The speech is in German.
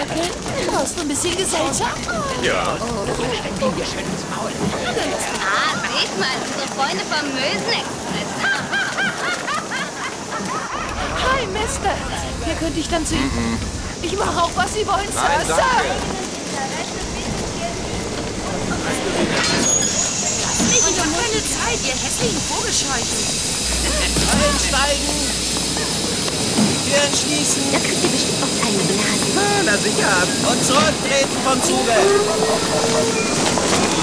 Dackel? Brauchst du ein bisschen Gesellschaft? Ja. Seht mal, unsere Freunde vom Mösenexpress. Hi, Mister. Hier könnte ich dann zu Ihnen. Ich mache auch, was Sie wollen, Sir. Nein, Sir! danke. Ich habe keine Zeit, ihr hässlichen Vogelscheuchen. Einsteigen! Türen schließen Da kriegt ihr bestimmt oft eine Blase. und zurücktreten vom Zuge.